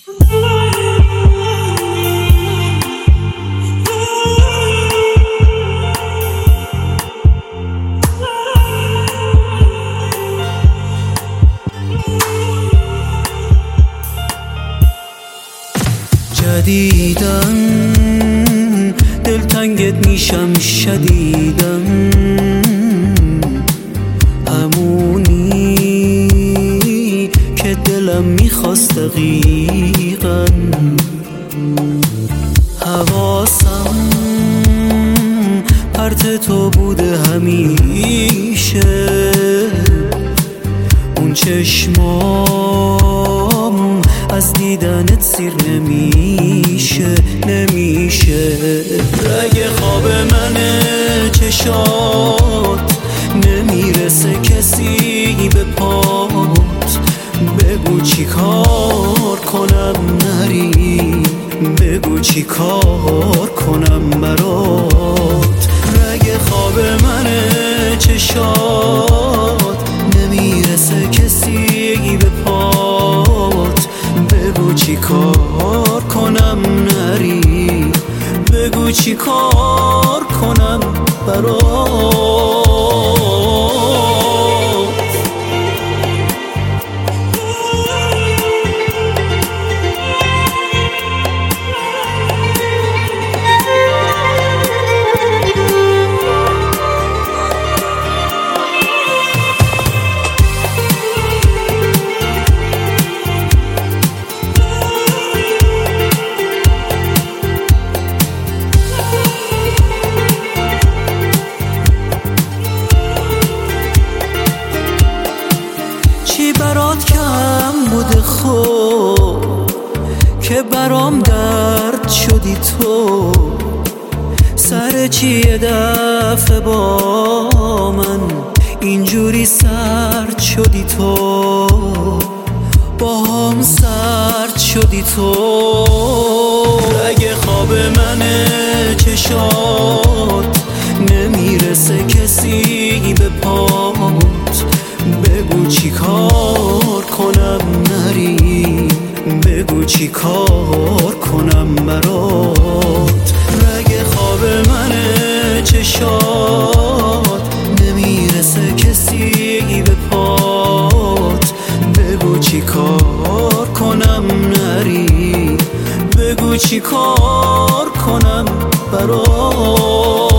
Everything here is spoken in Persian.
جدیدن دلتنگت میشم شدیدن، همونی که دلم میخواست دقیقا. حواسم پرت تو بوده همیشه، اون چشمام از دیدنت سیر نمیشه. رگ خواب منه چشات، نمیرسه کسی به پات. بگو چی کار کنم نری، بگو چی کار کنم برات. رگ خواب منه چشات، نمیرسه کسی به پات. بگو چی کار کنم نری، بگو چی کار کنم برات. چی برات کم بوده خب که برام درد شدی تو؟ سر چی یه دفعه با من اینجوری سرد شدی تو؟ با هم سرد شدی تو. رگ خواب منه چشات، نمیرسه کسی به پات. بگو چی کار کنم نری، بگو چی کار کنم برات. رگ خواب منه چشات، نمیرسه کسی به پات. بگو چی کار کنم نری، بگو چی کار کنم برات.